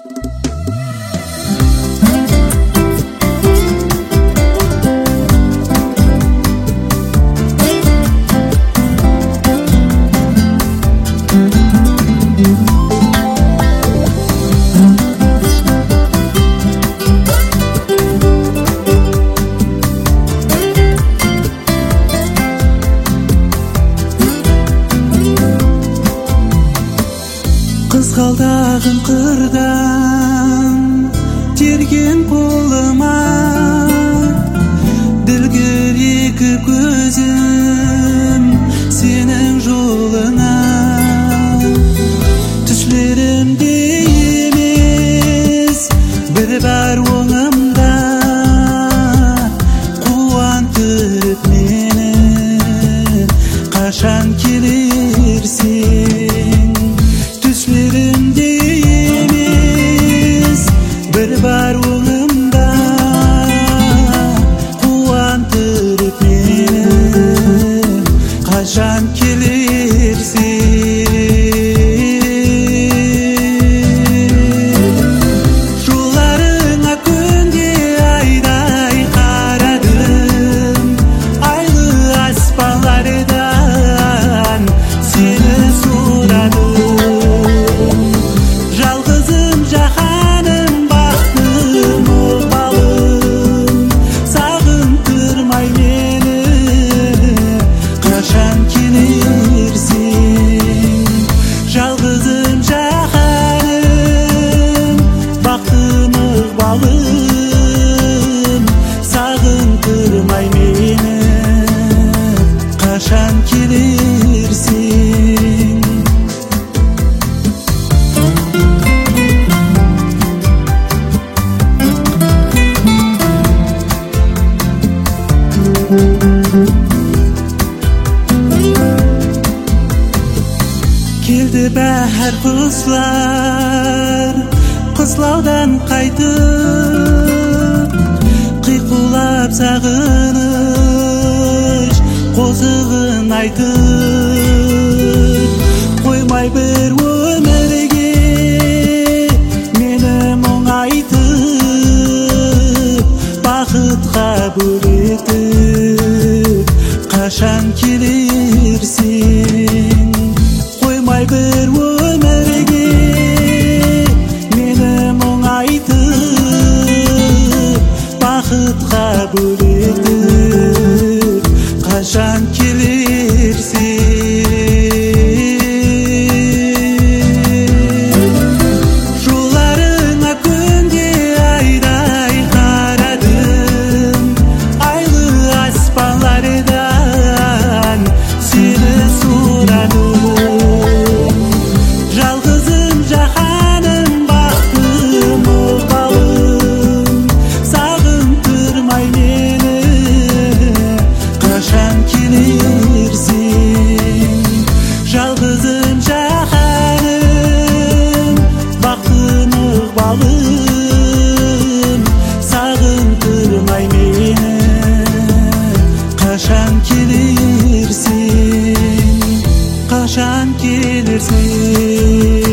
Қызғалдағым қырдан терген қолыма, ділгір екі көзім сенің жолына. Түшлерімде емес бір бар оңымда, қуантып мені қашан келерсің. Түсlerimde емес bir бар оңымда, қуантып мені қашан келерсің. Жолдарыңа күнде айдай қарадым, айлы аспандардан сені сұрадым. Жалғызым жаһаным, бақтым ықпалым, сағындырмай мені қашан келерсің. Келді бәр құслар қыслаудан қайтып, қиқулап сағыныш қозығын айтып. Қоймай бір өмірге мені мұңайтып, бақытқа бөлетіп қашан келерсің. Қоймай бір өмірге мені мұңайтып, бақытқа бөлетіп қашан келерсің. Жолдарыңа күнде айдай қарадым, айлы аспандардан сені сұрадым. Жалғызым жаһаным, бақтым ықпалым, сағындырмай мені қашан келерсің, қашан келерсің.